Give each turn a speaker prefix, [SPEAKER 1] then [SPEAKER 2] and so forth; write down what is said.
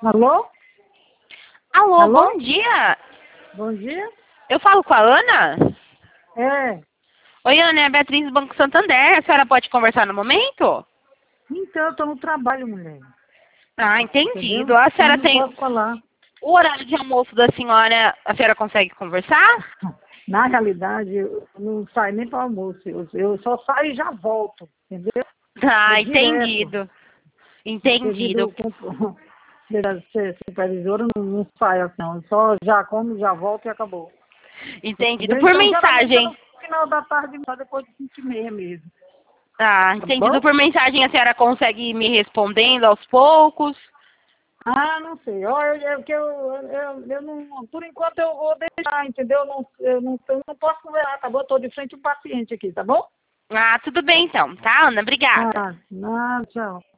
[SPEAKER 1] Alô?
[SPEAKER 2] Alô,
[SPEAKER 1] Alô?
[SPEAKER 2] bom dia.
[SPEAKER 1] Bom dia?
[SPEAKER 2] Eu falo com a Ana?
[SPEAKER 1] É.
[SPEAKER 2] Oi, Ana, é a Beatriz do Banco Santander. A senhora pode conversar no momento?
[SPEAKER 1] Então, eu tô no trabalho, mulher.
[SPEAKER 2] Ah,
[SPEAKER 1] Entendeu?
[SPEAKER 2] entendido. A
[SPEAKER 1] Então,
[SPEAKER 2] senhora
[SPEAKER 1] não
[SPEAKER 2] tem
[SPEAKER 1] posso falar.
[SPEAKER 2] o horário de almoço da senhora, a senhora consegue conversar?
[SPEAKER 1] Na realidade, eu não saio nem para almoço. Eu só saio e já volto, entendeu? É
[SPEAKER 2] Ah,
[SPEAKER 1] direto.
[SPEAKER 2] entendido.
[SPEAKER 1] Devido
[SPEAKER 2] Entendido.
[SPEAKER 1] a ser supervisora, não saio assim, não. Só já como, já volto e acabou.
[SPEAKER 2] Entendido.
[SPEAKER 1] Entendeu?
[SPEAKER 2] Por
[SPEAKER 1] Então, geralmente, é
[SPEAKER 2] mensagem.
[SPEAKER 1] no final da tarde, só depois de 5h30 mesmo.
[SPEAKER 2] Ah,
[SPEAKER 1] Tá
[SPEAKER 2] entendido.
[SPEAKER 1] bom?
[SPEAKER 2] Por mensagem a senhora consegue ir me respondendo aos poucos?
[SPEAKER 1] Ah, não sei. Olha, eu não, por enquanto eu vou deixar, entendeu? Eu não posso conversar, tá bom? Eu tô de frente ao paciente aqui, tá bom?
[SPEAKER 2] Ah, tudo bem então, tá, Ana? Obrigada.
[SPEAKER 1] Ah, não, tchau.